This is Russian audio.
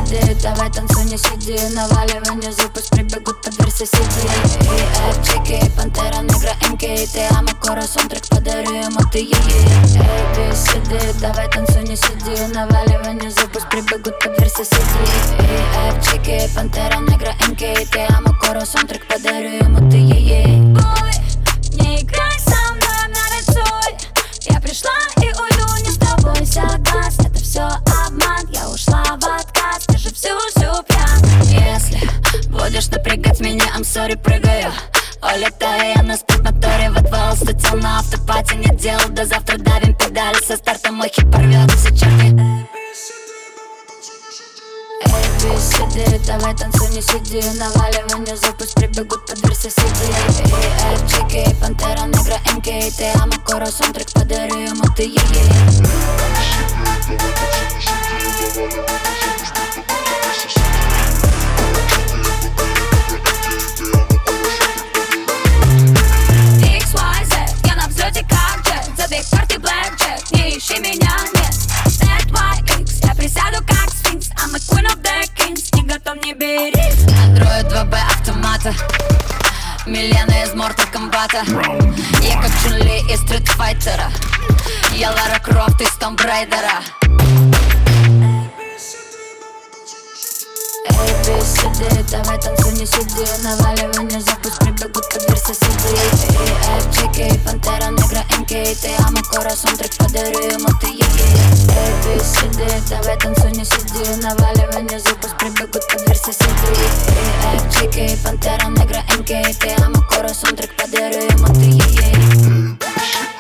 ABCD, давай танцуй, не сиди. Наваливай внизу, пусть прибегут под дверь соседи. EFGK, Пантера Негра, МК. Te amo, corazón, трек подарю ему, ты ей. ABCD, давай танцуй, не сиди. Наваливай внизу, пусть прибегут под дверь соседи. EFGK, Пантера Негра, МК. Te amo, corazón, трек подарю ему, ты ей. Ой, не играй со мной, нарисуй. Я пришла и уйду, не с тобой согласна. Это все обман, я ушла в отказ. Ты же всю пьян. Если будешь напрягать меня, I'm sorry, прыгаю. Улетаю я на спидмоторе в отвал. Слетел на автопате, не делал, до завтра давим педали. Со старта мой хип порвет все черты. ABCD, давай танцуй, не сиди. Наваливай внизу, пусть прибегут под дверь соседи. EFGK, Пантера Негра, МК. Te amo, corazón, трек подарю ему, ты ей. Я на взлете как джет, забег карты блэкджек. Не ищи меня, нет. ZYX, я присяду как сфинкс. I'm a queen of the kings, не готов, не бери. Андроид 2B автомата, Милена из Mortal Kombat. Я как Чун-Ли из Street Fighter. Я Лара Крофт из Tomb Raider. ABCD, давай танцуй, не сиди. Наваливай внизу, пусть прибегут под дверь соседи. EFGK, Пантера Негра, МК. Te amo, corazón, трек подарю ему, ты ей. ABCD, давай танцуй, не сиди. Наваливай внизу, пусть прибегут под дверь соседи. EFGK, Пантера Негра, МК. Te amo, corazón, трек подарю ему, ты ей.